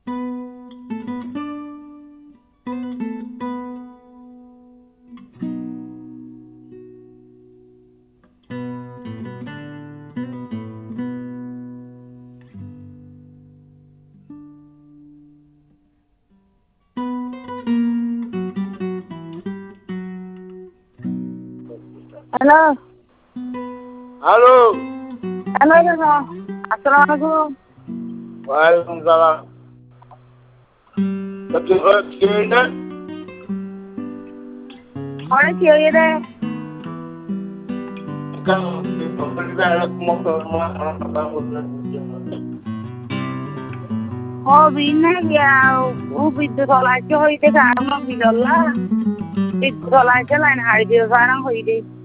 Hello hello hello अस्सलाम वालेकुम। वालेकुम सलाम। Kecil Orang cewek deh. kan pemerintah anak motor orang Oh bina ya, bidu solat je hoide karam bidolla. Bidu solat je lain hari dia sekarang hoide.